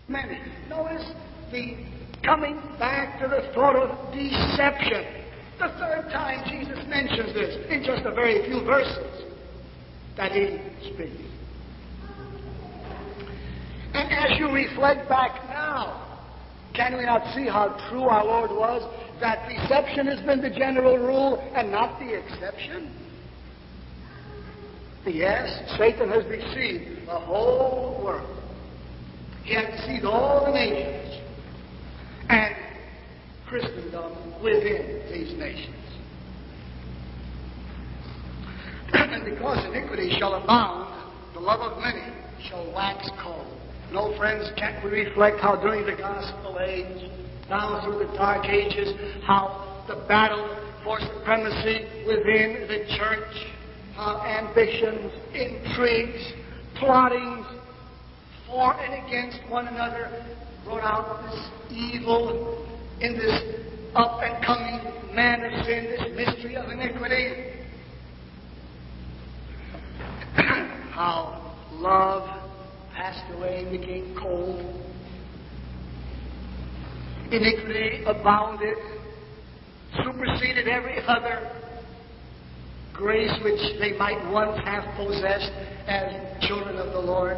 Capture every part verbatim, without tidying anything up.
Many. Notice the coming back to the thought of deception. The third time Jesus mentions this in just a very few verses that he speaks. And as you reflect back now, can we not see how true our Lord was? That deception has been the general rule and not the exception? Yes, Satan has deceived the whole world. He has deceived all the nations and Christendom within these nations. And because iniquity shall abound, the love of many shall wax cold. No, friends, can't we reflect how during the gospel age, down through the dark ages, how the battle for supremacy within the church, how ambitions, intrigues, plottings for and against one another brought out this evil in this up and coming man of sin, this mystery of iniquity. How love passed away and became cold. Iniquity abounded, superseded every other grace which they might once have possessed as children of the Lord.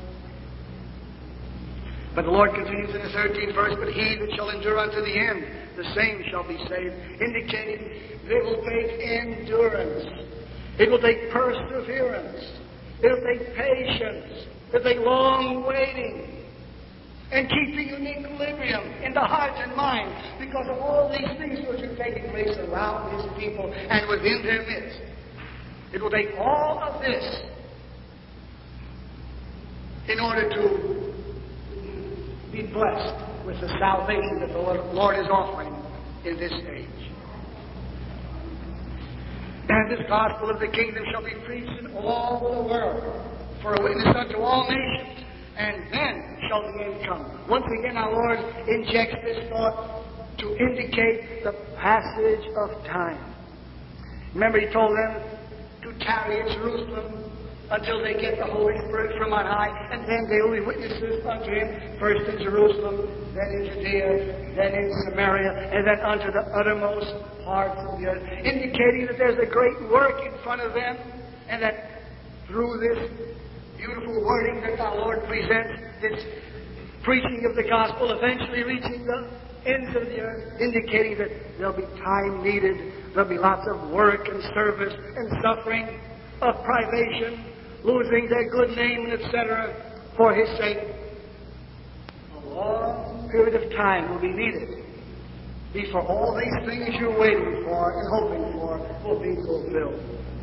But the Lord continues in the thirteenth verse, but he that shall endure unto the end, the same shall be saved, indicating it will take endurance, it will take perseverance, it will take patience, it will take long waiting, and keeping an equilibrium in the heart and mind, because of all these things which are taking place around his people and within their midst. It will take all of this in order to be blessed with the salvation that the Lord is offering in this age. And this gospel of the kingdom shall be preached in all the world for a witness unto all nations, and then shall the end come. Once again, our Lord injects this thought to indicate the passage of time. Remember, he told them to tarry at Jerusalem until they get the Holy Spirit from on high, and then they will be witnesses unto him, first in Jerusalem, then in Judea, then in Samaria, and then unto the uttermost parts of the earth, indicating that there's a great work in front of them, and that through this beautiful wording that our Lord presents, this preaching of the gospel eventually reaching the ends of the earth, indicating that there'll be time needed, there'll be lots of work and service and suffering, of privation, losing their good name, et cetera, for his sake. A long period of time will be needed before all these things you're waiting for and hoping for will be fulfilled.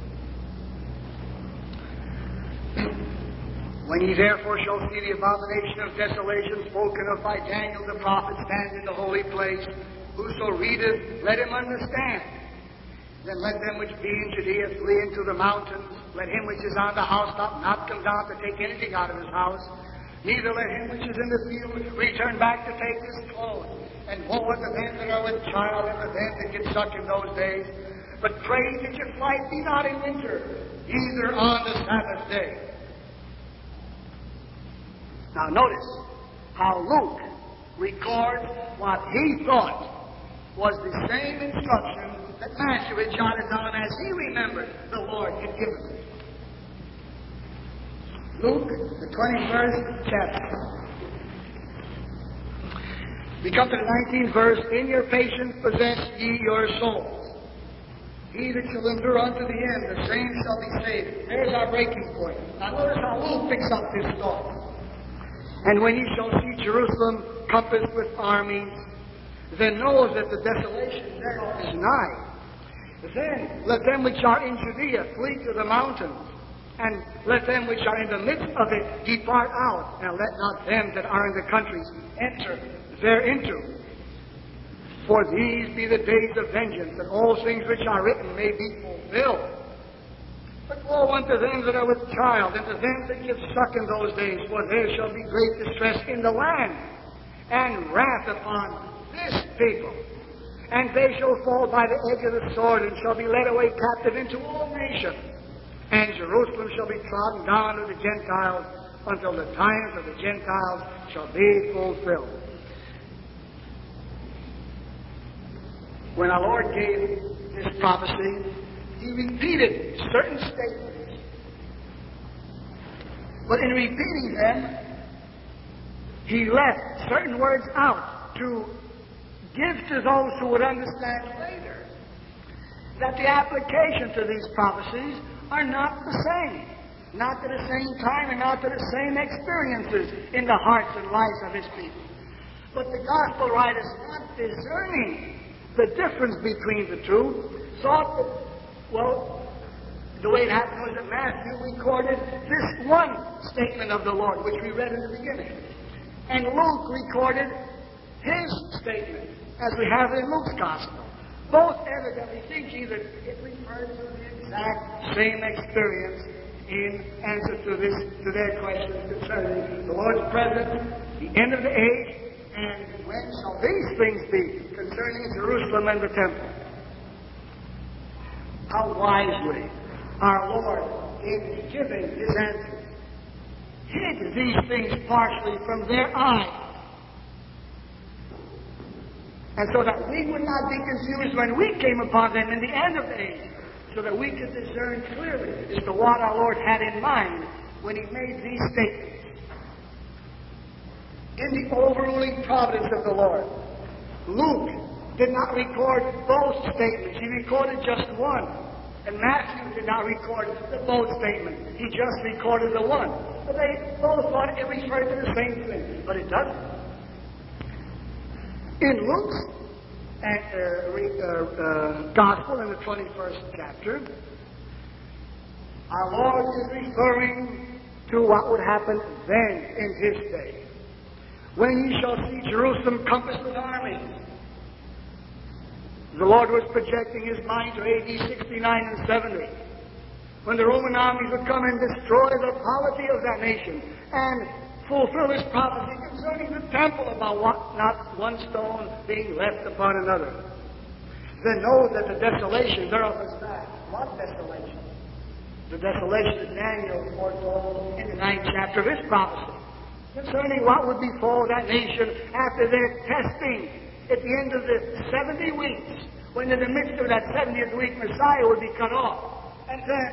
When ye therefore shall see the abomination of desolation spoken of by Daniel the prophet stand in the holy place, whoso readeth, let him understand. Then let them which be in Judea flee into the mountains. Let him which is on the housetop not come down to take anything out of his house. Neither let him which is in the field return back to take his clothes. And woe unto them that are with child, and to them that get suck in those days. But pray that your flight be not in winter, either on the Sabbath day. Now notice how Luke records what he thought was the same instruction that Matthew had jotted down as he remembered the Lord had given him. Luke, the twenty-first chapter. We come to the nineteenth verse. In your patience possess ye your souls. He that shall endure unto the end, the same shall be saved. There's our breaking point. Now notice how Luke picks up this thought. And when ye shall see Jerusalem compassed with armies, then know that the desolation thereof is nigh. Then let them which are in Judea flee to the mountains, and let them which are in the midst of it depart out, and let not them that are in the countries enter thereinto. For these be the days of vengeance, that all things which are written may be fulfilled. But woe unto them that are with child, and to them that give suck in those days, for there shall be great distress in the land, and wrath upon this people. And they shall fall by the edge of the sword, and shall be led away captive into all nations. And Jerusalem shall be trodden down of the Gentiles until the times of the Gentiles shall be fulfilled. When our Lord gave this prophecy, He repeated certain statements. But in repeating them, He left certain words out to give to those who would understand later that the application to these prophecies are not the same. Not at the same time and not to the same experiences in the hearts and lives of His people. But the Gospel writers, not discerning the difference between the two, thought that, well, the way it happened was that Matthew recorded this one statement of the Lord, which we read in the beginning. And Luke recorded his statement, as we have it in Luke's Gospel. Both evidently thinking that it refers to the exact same experience in answer to this to their questions concerning the Lord's presence, the end of the age, and when shall these things be concerning Jerusalem and the temple. How wisely our Lord, in giving His answers, hid these things partially from their eyes, and so that we would not be confused when we came upon them in the end of the age, so that we could discern clearly as to what our Lord had in mind when He made these statements. In the overruling providence of the Lord, Luke did not record both statements. He recorded just one. And Matthew did not record the both statements. He just recorded the one. But they both thought it referred to the same thing. But it doesn't. In Luke's uh, uh, uh, Gospel, in the twenty-first chapter, our Lord is referring to what would happen then in His day. When ye shall see Jerusalem compassed with armies. The Lord was projecting His mind to A D sixty-nine and seventy, when the Roman armies would come and destroy the polity of that nation and fulfill His prophecy concerning the temple about what, not one stone being left upon another. Then know that the desolation thereof is back. What desolation? The desolation that Daniel foretold in the ninth chapter of his prophecy, concerning what would befall that nation after their testing at the end of the seventy weeks, when in the midst of that seventieth week Messiah would be cut off. And then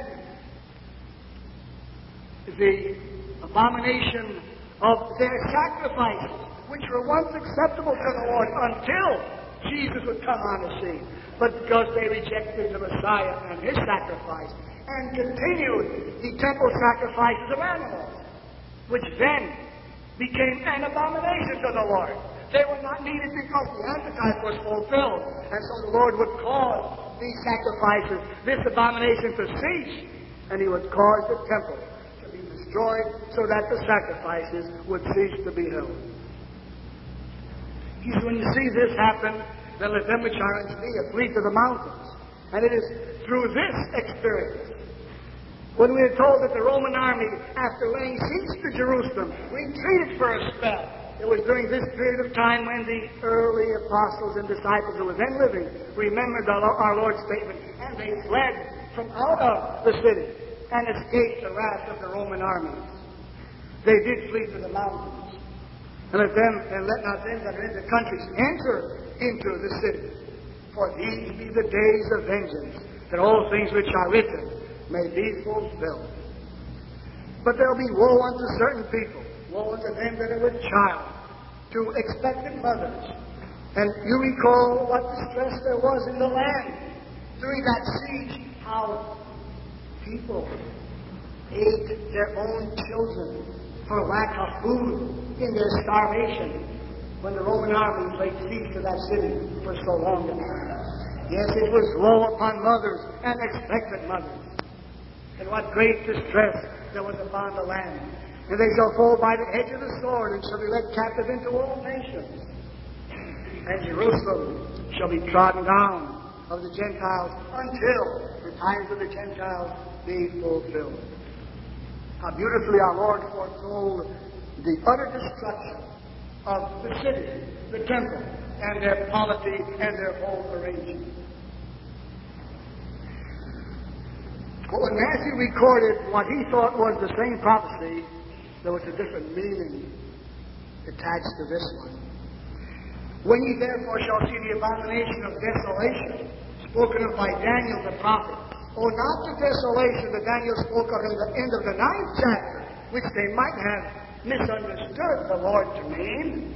the abomination of their sacrifices, which were once acceptable to the Lord until Jesus would come on the scene. But because they rejected the Messiah and His sacrifice, and continued the temple sacrifices of animals, which then became an abomination to the Lord. They were not needed because the Antichrist was fulfilled. And so the Lord would cause these sacrifices, this abomination to cease, and He would cause the temple to be destroyed so that the sacrifices would cease to be held. He said, when you see this happen, then let them which are in Judea flee to the mountains. And it is through this experience, when we are told that the Roman army, after laying siege to Jerusalem, retreated for a spell. It was during this period of time when the early apostles and disciples who were then living remembered our Lord's statement, and they fled from out of the city and escaped the wrath of the Roman armies. They did flee to the mountains. And let them, and let not them that are in the countries enter into the city. For these be the days of vengeance, that all things which are written may be fulfilled. But there will be woe unto certain people, woe unto them that are with child, to expectant mothers. And you recall what distress there was in the land during that siege, how people ate their own children for lack of food in their starvation when the Roman army laid siege to that city for so long a time. Yes, it was woe upon mothers and expectant mothers. And what great distress there was upon the land. And they shall fall by the edge of the sword, and shall be led captive into all nations. And Jerusalem shall be trodden down of the Gentiles until the times of the Gentiles be fulfilled. How beautifully our Lord foretold the utter destruction of the city, the temple, and their polity and their whole arrangement. But when Matthew recorded what he thought was the same prophecy, There was a different meaning attached to this one. When ye therefore shall see the abomination of desolation, spoken of by Daniel the prophet, or not the desolation that Daniel spoke of in the end of the ninth chapter, which they might have misunderstood the Lord to mean.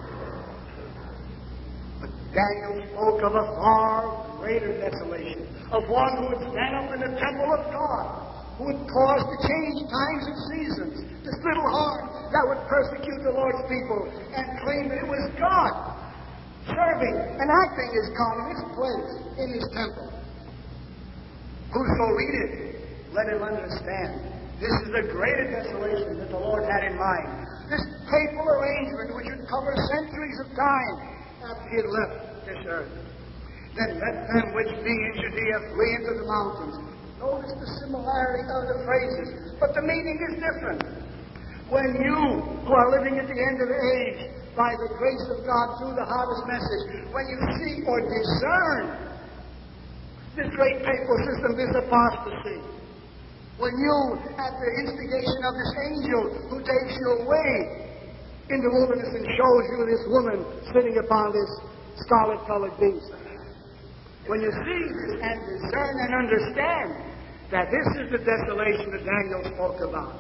But Daniel spoke of a far greater desolation, of one who would stand up in the temple of God, who would cause to change times and seasons, this little horn that would persecute the Lord's people and claim that it was God serving and acting his God in his place in his temple. Whoso read it, let him understand. This is the greater desolation that the Lord had in mind. This papal arrangement which would cover centuries of time after he had left this earth. Then let them which be in Judea flee into the mountains. Notice the similarity of the phrases, but the meaning is different. When you, who are living at the end of the age, by the grace of God through the harvest message, when you see or discern this great papal system, this apostasy, when you, at the instigation of this angel who takes you away in the wilderness and shows you this woman sitting upon this scarlet-colored beast, when you see this and discern and understand that this is the desolation that Daniel spoke about,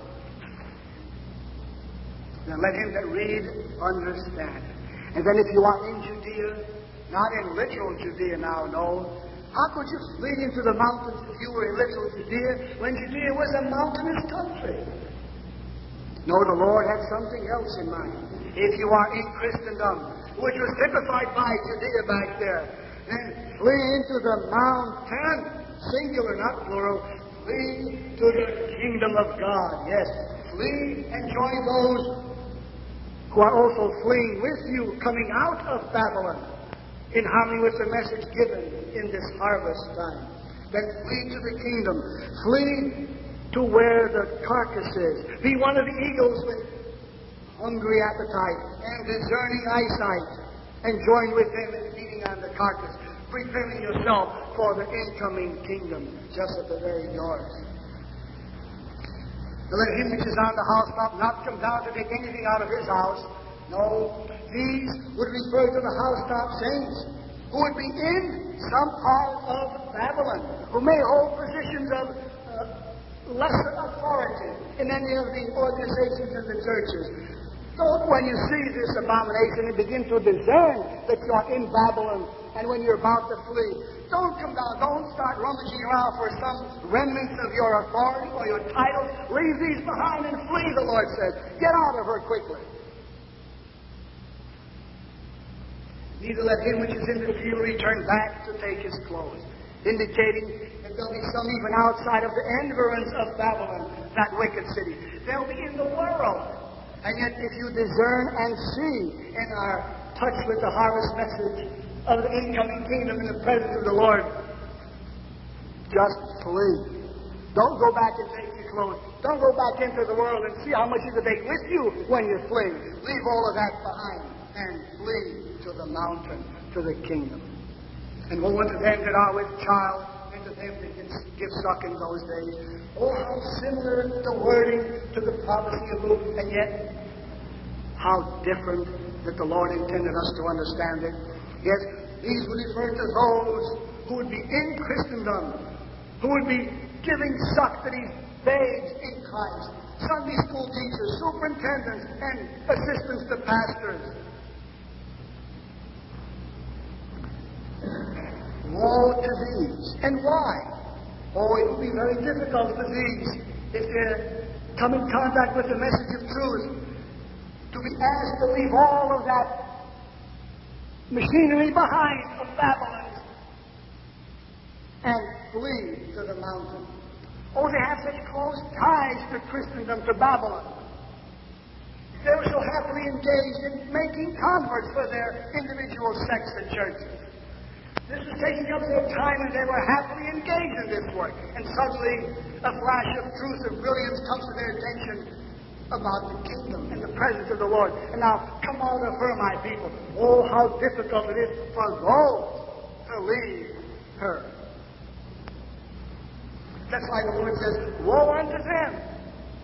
then let him that read understand. And then if you are in Judea, not in literal Judea now, no, how could you flee into the mountains if you were in literal Judea when Judea was a mountainous country? No, the Lord had something else in mind. If you are in Christendom, which was typified by Judea back there, then flee into the mountain, singular, not plural, flee to the kingdom of God. Yes, flee and join those who are also fleeing with you, coming out of Babylon, in harmony with the message given in this harvest time. Then flee to the kingdom. Flee to where the carcass is. Be one of the eagles with hungry appetite and discerning eyesight, and join with them in feeding on the carcass, preparing yourself for the incoming kingdom, just at the very doors. Let him which is on the housetop not come down to take anything out of his house. No, these would refer to the housetop saints who would be in some part of Babylon, who may hold positions of uh, lesser authority in any of the organizations and the churches. Don't, when you see this abomination and begin to discern that you are in Babylon and when you're about to flee, don't come down. Don't start rummaging around for some remnants of your authority or your title. Leave these behind and flee, the Lord says. Get out of her quickly. Neither let him which is in the field return back to take his clothes, indicating that there'll be some even outside of the environs of Babylon, that wicked city. They'll be in the world. And yet if you discern and see and are touched with the harvest message of the incoming kingdom in the presence of the Lord, just flee. Don't go back and take your clothes. Don't go back into the world and see how much you can take with you when you flee. Leave all of that behind and flee to the mountain, to the kingdom. And woe unto them that are with child, and to them that can give suck in those days. Oh, how similar the wording to the prophecy of Luke, and yet how different that the Lord intended us to understand it. Yes, these would refer to those who would be in Christendom, who would be giving suck to these babes in Christ, Sunday school teachers, superintendents, and assistants to pastors. Woe to these. And why? Oh, it will be very difficult for these, if they come in contact with the message of truth, to be asked to leave all of that machinery behind of Babylon and flee to the mountain. Oh, they have such close ties to Christendom, to Babylon. They were so happily engaged in making converts for their individual sects and churches. This was taking up their time, and they were happily engaged in this work. And suddenly, a flash of truth and brilliance comes to their attention about the kingdom and the presence of the Lord. And now, come out of her, my people. Oh, how difficult it is for those to leave her. That's why the Lord says, woe unto them.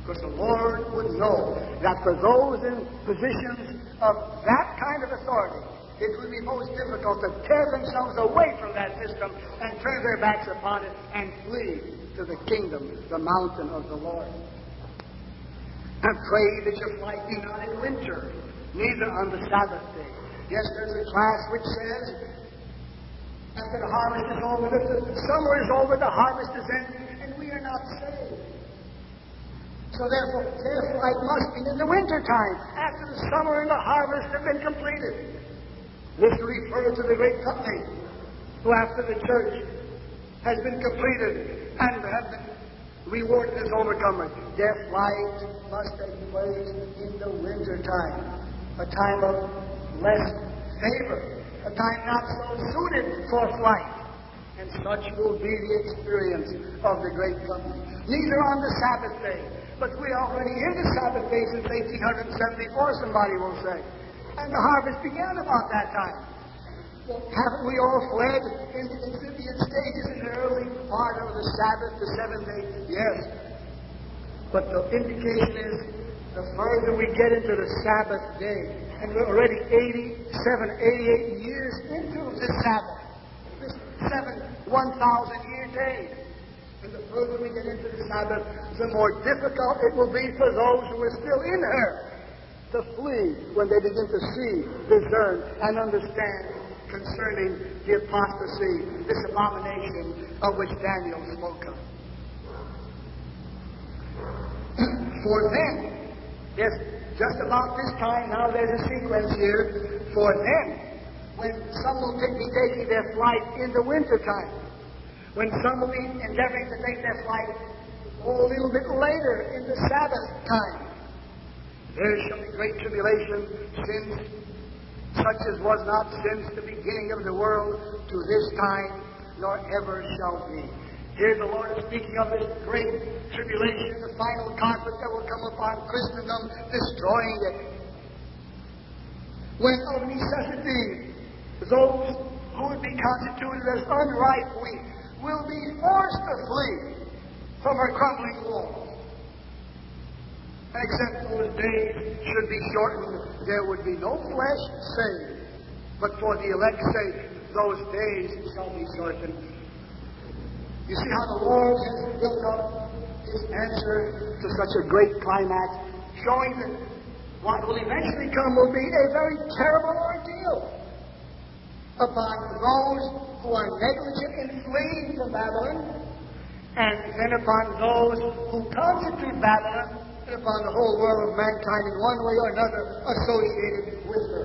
Because the Lord would know that for those in positions of that kind of authority, it would be most difficult to tear themselves away from that system and turn their backs upon it and flee to the kingdom, the mountain of the Lord. And pray that your flight be not in winter, neither on the Sabbath day. Yes, there's a class which says, after the harvest is over, that the summer is over, the harvest is ending, and we are not saved. So therefore, their flight must be in the winter time, after the summer and the harvest have been completed. This refers to the great company, who after the church has been completed and have been rewarded as overcomers. Their flight must take place in the winter time, a time of less favor, a time not so suited for flight. And such will be the experience of the great company. Neither on the Sabbath day, but we're already in the Sabbath day since eighteen seventy-four, somebody will say. And the harvest began about that time. Well, haven't we all fled in the incipient stages in the early part of the Sabbath, the seventh day? Yes. But the indication is, the further we get into the Sabbath day, and we're already eighty-seven, eighty-eight years into this Sabbath, this seven one thousand year day. And the further we get into the Sabbath, the more difficult it will be for those who are still in her to flee when they begin to see, discern, and understand concerning the apostasy, this abomination of which Daniel spoke of. For then, yes, just about this time, now there's a sequence here, for then, when some will take, be taking their flight in the winter time, when some will be endeavoring to take their flight a little bit later in the Sabbath time, there shall be great tribulation, since such as was not since the beginning of the world to this time, nor ever shall be. Here the Lord is speaking of this great tribulation, the final conflict that will come upon Christendom, destroying it. When of necessity, those who would be constituted as unripe wheat will be forced to flee from her crumbling walls. Except those days should be shortened, there would be no flesh saved. But for the elect's sake, those days shall be shortened. You see how the Lord has built up His answer to such a great climax, showing that what will eventually come will be a very terrible ordeal upon those who are negligent in fleeing from Babylon, and then upon those who constitute Babylon, upon the whole world of mankind in one way or another associated with her.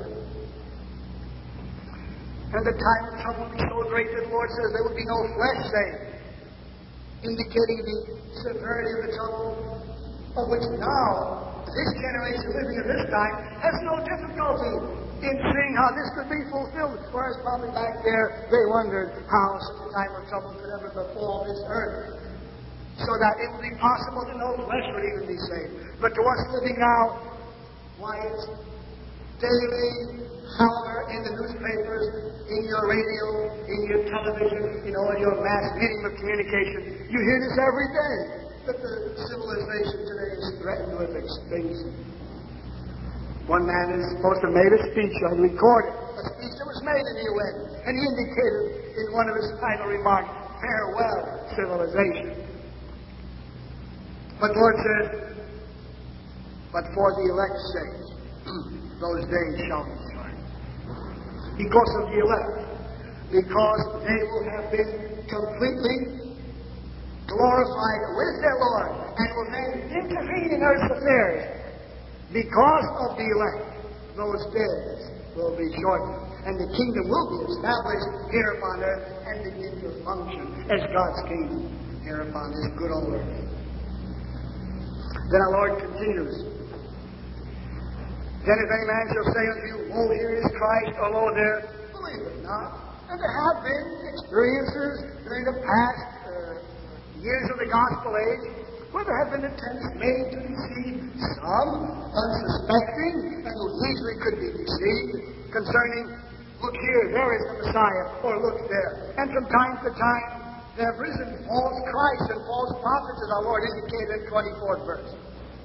And the time of trouble will be so great that the Lord says there will be no flesh saved, indicating the severity of the trouble, of which now this generation living at this time has no difficulty in seeing how this could be fulfilled, whereas probably back there they wondered how such a time of trouble could ever befall this earth, so that it would be possible that no flesh would even be saved. But to us living now, why it's daily, however, in the newspapers, in your radio, in your television, in all your mass medium of communication, you hear this every day, that the civilization today is threatened with extinction. One man is supposed to have made a speech, I recorded a speech that was made in the U N, and he indicated in one of his final remarks, farewell, civilization. But the Lord says, but for the elect's sake, those days shall be short. Because of the elect. Because they will have been completely glorified with their Lord and will then intervene in earth's affairs. Because of the elect, those days will be shortened. And the kingdom will be established here upon earth and begin to function as God's kingdom here upon this good old earth. Then our Lord continues. Then if any man shall say unto you, Lo, here is Christ, or Lo, there, believe it not. And there have been experiences during the past uh, years of the gospel age where there have been attempts made to deceive some unsuspecting and who easily could be deceived concerning, look here, there is the Messiah, or look there. And from time to time, there have risen false Christs and false prophets, as our Lord indicated in the twenty-fourth verse.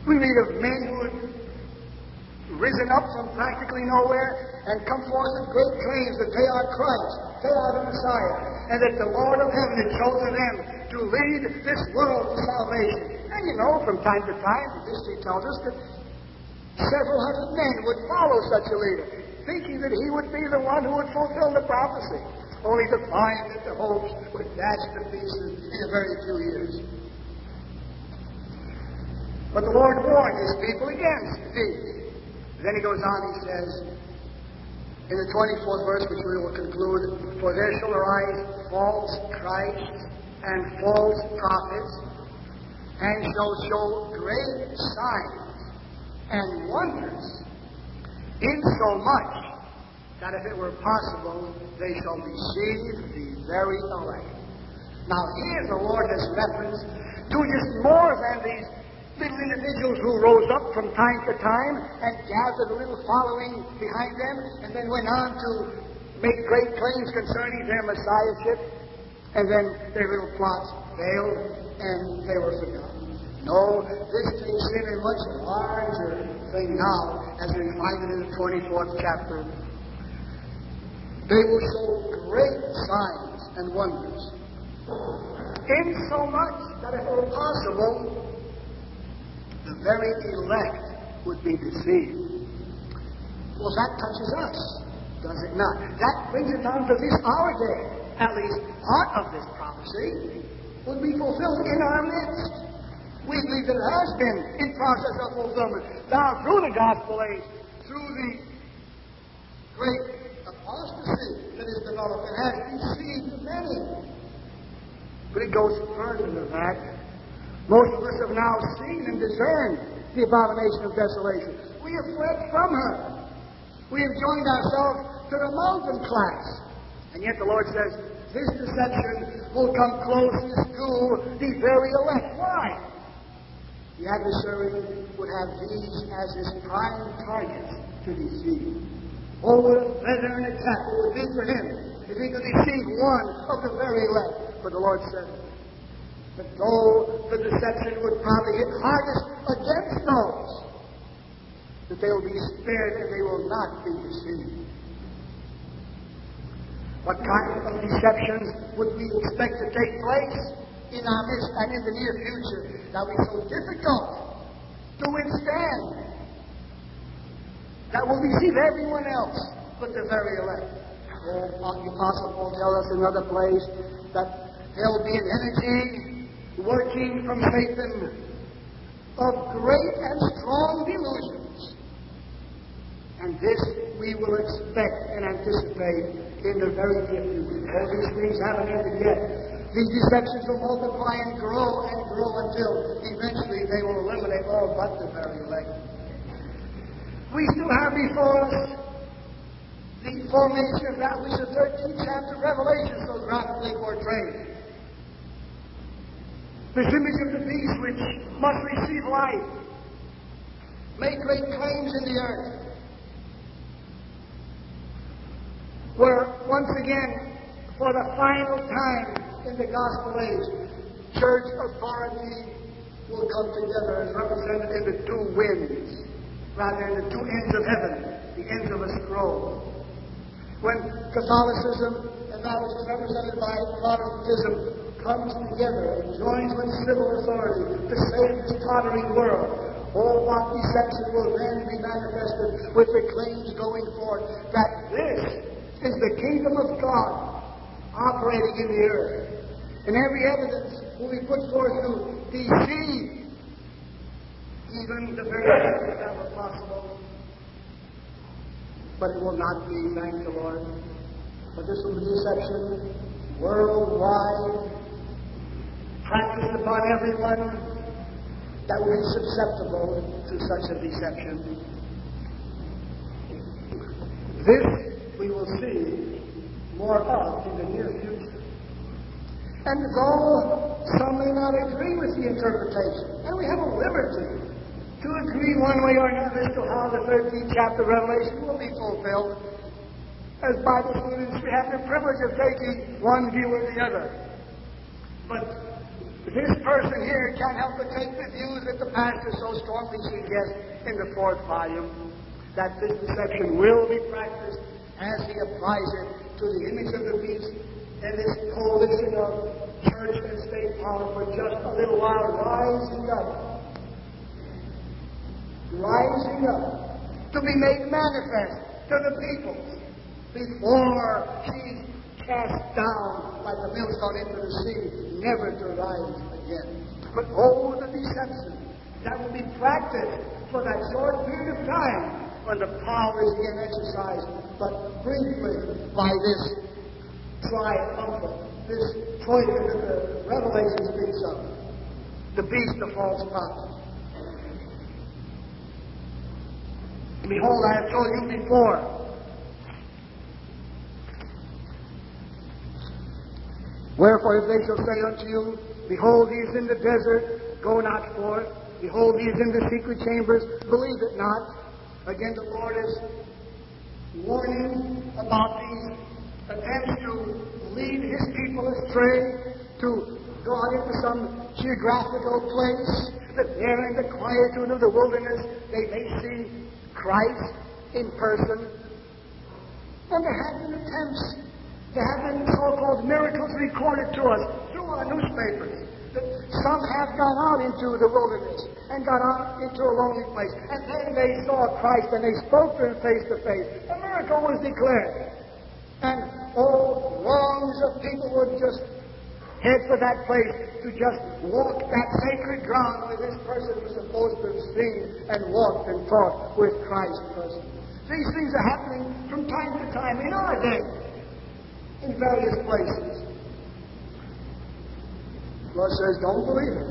We read of men who had risen up from practically nowhere and come forth with great claims that they are Christ, they are the Messiah, and that the Lord of heaven had chosen them to lead this world to salvation. And you know, from time to time, history tells us that several hundred men would follow such a leader, thinking that he would be the one who would fulfill the prophecy, only to find that the hopes were dashed to pieces in a very few years. But the Lord warned his people against these. Then he goes on, he says, in the twenty-fourth verse, which we will conclude, "For there shall arise false Christs and false prophets, and shall show great signs and wonders, insomuch that if it were possible, they shall deceive the very elect." Now here the Lord has reference to just more than these little individuals who rose up from time to time and gathered a little following behind them and then went on to make great claims concerning their messiahship, and then their little plots failed and they were forgotten. No, this takes in a much larger thing now, as we find it in the twenty-fourth chapter. They will show great signs and wonders, insomuch that if it were possible, the very elect would be deceived. Well, that touches us, does it not? That brings it down to this our day. At least part of this prophecy would be fulfilled in our midst. We believe that it has been in process of fulfillment. Now, through the gospel age, through the great apostasy that is developed, it has deceived many. But it goes further than that. Most of us have now seen and discerned the abomination of desolation. We have fled from her. We have joined ourselves to the mountain class. And yet the Lord says, this deception will come closest to the very elect. Why? The adversary would have these as his prime targets to deceive. Oh, what a feather and a cap it would be for him if he could deceive one of the very elect. But the Lord said, but though the deception would probably hit hardest against those, that they will be spared and they will not be deceived. What kind of deceptions would we expect to take place in our midst and in the near future that will be so difficult to withstand, that will deceive everyone else but the very elect? Oh, the Apostle Paul tells us in another place that there will be an energy working from Satan of great and strong delusions. And this we will expect and anticipate in the very near future. All these things haven't ended yet. These deceptions will multiply and grow and grow until eventually they will eliminate all but the very elect. We still have before us the formation of that which the thirteenth chapter of Revelation so graphically portrays. This image of the beast which must receive life, make great claims in the earth, where once again, for the final time in the gospel age, church authority will come together as represented in the two winds, rather in the two ends of heaven, the ends of a scroll. When Catholicism and that which is represented by Protestantism comes together and joins with civil authority to save this tottering world, all what deception will then be manifested with the claims going forth that this is the kingdom of God operating in the earth. And every evidence will be put forth to deceive even the very best if that were possible. But it will not be, thank the Lord. But this will be deception worldwide, practiced upon everyone that will be susceptible to such a deception. This we will see more of in the near future. And though some may not agree with the interpretation, and we have a liberty to agree one way or another as to how the thirteenth chapter of Revelation will be fulfilled, as Bible students we have the privilege of taking one view or the other. But This person here can't help but take the views that the pastor so strongly suggests in the fourth volume, that this deception will be practiced as he applies it to the image of the beast and this coalition of church and state power for just a little while rising up. Rising up to be made manifest to the people before she's cast down like a millstone into the sea, never to rise again. But oh, the deception that will be practiced for that short period of time when the power is again exercised, but briefly by this triumphant, this troika that the Revelation speaks of, the beast, the false prophet. Behold, I have told you before. Wherefore, if they shall say unto you, behold, he is in the desert, go not forth. Behold, he is in the secret chambers, believe it not. Again, the Lord is warning about these attempts to lead His people astray, to go out into some geographical place, that there in the quietude of the wilderness they may see Christ in person. And there have been attempts, there have been so-called miracles recorded to us through our newspapers. That some have gone out into the wilderness and got out into a lonely place. And then they saw Christ and they spoke to Him face to face. A miracle was declared. And oh, throngs of people would just head for that place to just walk that sacred ground where this person was supposed to have seen and walked and talked with Christ personally. These things are happening from time to time in our day in various places. God says, don't believe it.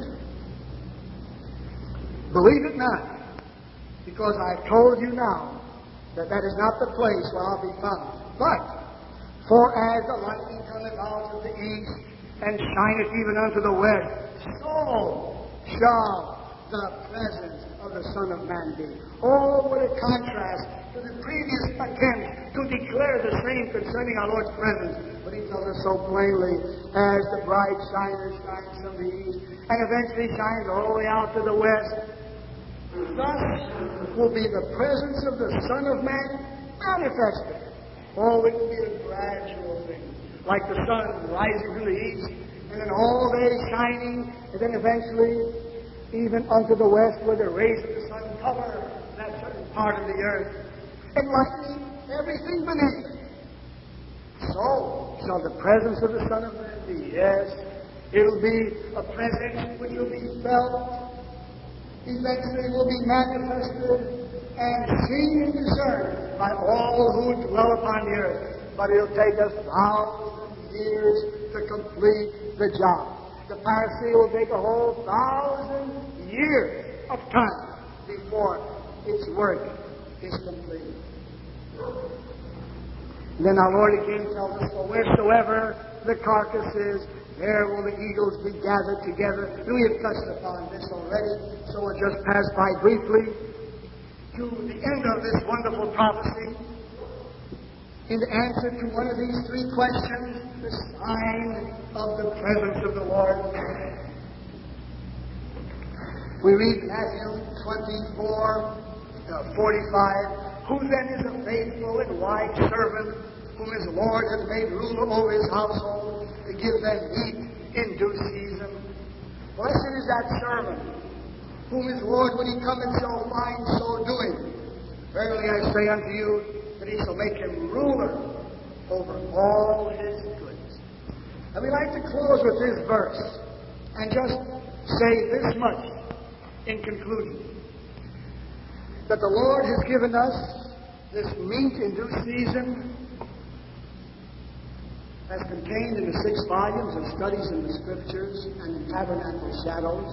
Believe it not. Because I've told you now that that is not the place where I'll be found. But, for as the lightning cometh out of the east, and shineth even unto the west, so shall the presence of the Son of Man be. Oh, what a contrast to the previous attempt to declare the same concerning our Lord's presence. But He tells us so plainly, as the bright shiner shines from the east, and eventually shines all the way out to the west, thus will be the presence of the Son of Man manifested. Oh, it will be a gradual thing, like the sun rising from the east, and then all day shining, and then eventually even unto the west, where the rays of the sun cover that certain part of the earth, enlightening everything beneath. So shall the presence of the Son of Man be. Yes, it'll be a presence which will be felt, eventually will be manifested, and seen and discerned by all who dwell upon the earth. But it'll take us thousand years to complete the job. The parousia will take a whole thousand years of time before its work is completed. Then our Lord again tells us, for wheresoever the carcass is, there will the eagles be gathered together. We have touched upon this already, so we'll just pass by briefly to the end of this wonderful prophecy. In answer to one of these three questions, the sign of the presence of the Lord, we read Matthew twenty-four, forty-five, who then is a faithful and wise servant, whom his Lord hath made ruler over his household, to give them meat in due season? Blessed is that servant, whom his Lord, when he cometh, shall find so doing. Verily I say unto you, that he shall make him ruler over all his goods. And we like to close with this verse and just say this much in conclusion. That the Lord has given us this meat in due season, as contained in the six volumes of Studies in the Scriptures and in Tabernacle Shadows.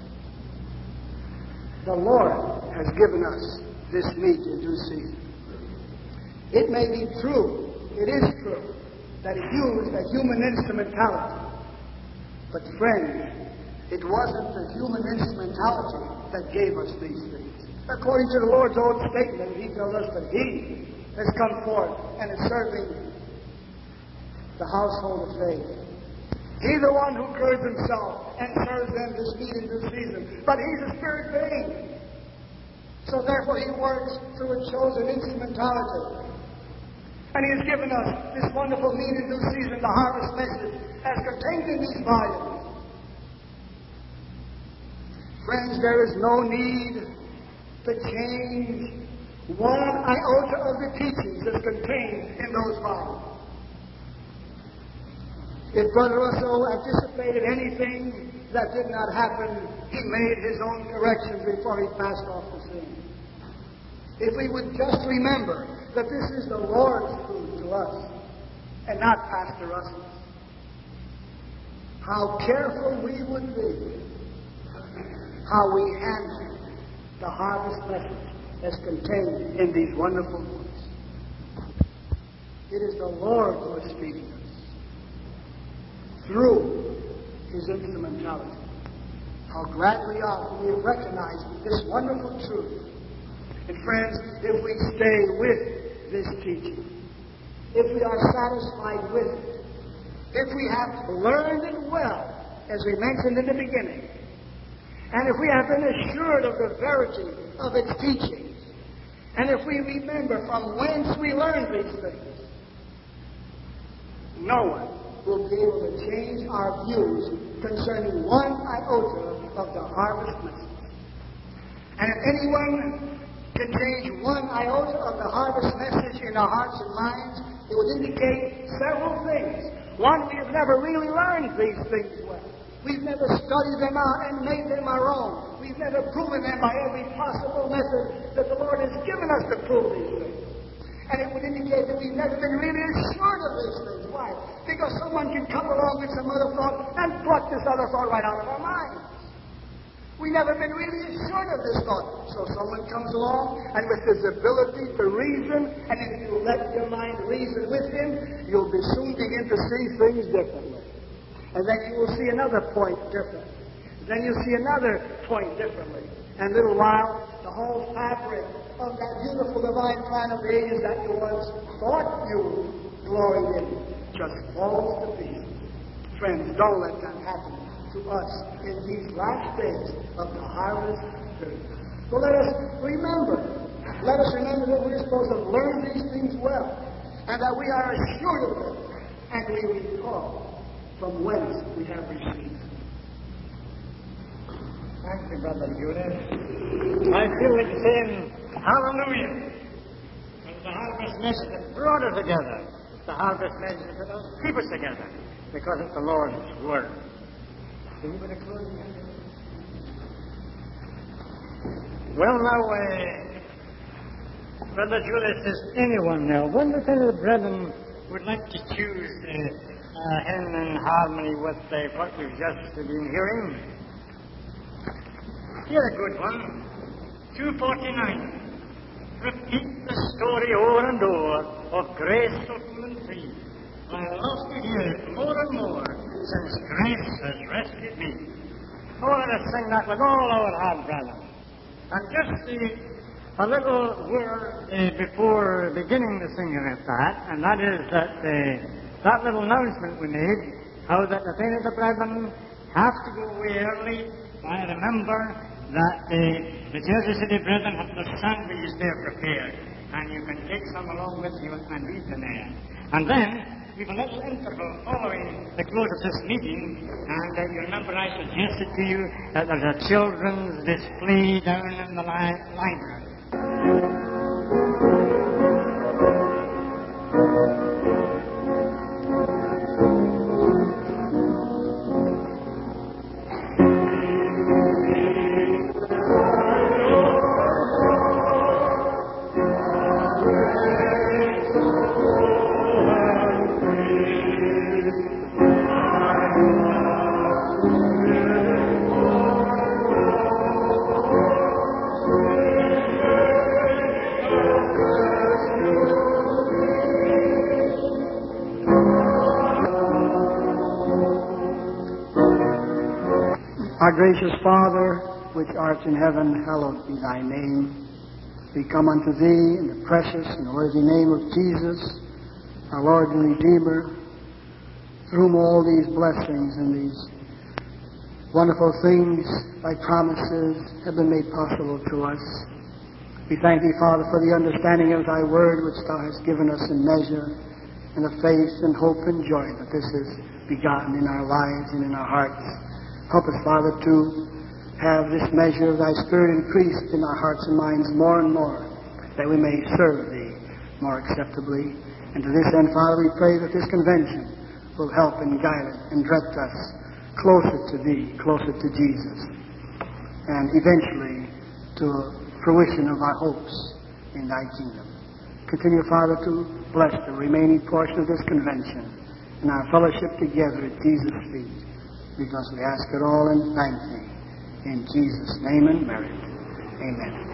The Lord has given us this meat in due season. It may be true, it is true, that He used a human instrumentality. But friends, it wasn't the human instrumentality that gave us these things. According to the Lord's own statement, He tells us that He has come forth and is serving the household of faith. He's the one who girds himself and serves them this meat in due season. But he's a spirit being. So therefore he works through a chosen instrumentality. And he has given us this wonderful meat in due season, the harvest message, as contained in these volumes. Friends, there is no need to change one iota of the teachings that's contained in those volumes. If Brother Russell anticipated anything that did not happen, he made his own corrections before he passed off the scene. If we would just remember that this is the Lord's truth to us and not Pastor Russell's, how careful we would be how we handle the harvest message that's contained in these wonderful books. It is the Lord who is speaking us through his instrumentality. How glad we are when we recognize this wonderful truth. And friends, if we stay with this teaching, if we are satisfied with it, if we have learned it well, as we mentioned in the beginning, and if we have been assured of the verity of its teachings, and if we remember from whence we learned these things, no one will be able to change our views concerning one iota of the harvest message. And if anyone can change one iota of the harvest message in our hearts and minds, it would indicate several things. One, we have never really learned these things well. We've never studied them out and made them our own. We've never proven them by every possible method that the Lord has given us to prove these things. And it would indicate that we've never been really assured of these things. Why? Because someone can come along with some other thought and pluck this other thought right out of our minds. We've never been really assured of this thought. So someone comes along, and with his ability to reason, and if you let your mind reason with him, you'll be soon begin to see things differently. And then you will see another point different. Then you'll see another point differently. And in a little while, the whole fabric of that beautiful divine plan of the ages that you once thought you gloried in just falls to pieces. Friends, don't let that happen to us in these last days of the harvest period. So let us remember. Let us remember that we're supposed to learn these things well, and that we are assured of them, and we recall from whence we have received. Thank you, Brother Julius. I feel like saying hallelujah. And the harvest message that brought us together. The harvest message that will keep us together. Because it's the Lord's word. Can you put a closing hand? Well, now, uh, Brother Julius, is anyone now? One of the brethren would like to choose uh, uh, hymn in harmony with uh, what we've just been hearing. Here's a good one. two forty-nine. Repeat the story o'er and o'er of grace subtle and free. I love to hear it more and more since grace has rescued me. Oh, let us sing that with all our heart, brother. And just uh, a little word uh, before beginning the singing of that, and that is that uh, that little announcement we made, how that the thing of the brethren have to go away early. I remember that uh, the Jersey City brethren have the sandwiches there prepared, and you can take some along with you and eat them there. And then we have a little interval following the close of this meeting, and uh, you remember I suggested to you that there's a children's display down in the li- library. Our gracious Father, which art in heaven, hallowed be thy name. We come unto thee in the precious and worthy name of Jesus, our Lord and Redeemer, through whom all these blessings and these wonderful things, thy promises, have been made possible to us. We thank thee, Father, for the understanding of thy word which thou hast given us in measure, and the faith and hope and joy that this is begotten in our lives and in our hearts. Help us, Father, to have this measure of thy Spirit increased in our hearts and minds more and more, that we may serve thee more acceptably. And to this end, Father, we pray that this convention will help and guide us and direct us closer to thee, closer to Jesus, and eventually to a fruition of our hopes in thy kingdom. Continue, Father, to bless the remaining portion of this convention and our fellowship together at Jesus' feet, because we ask it all and thank thee. In Jesus' name and merit. Amen.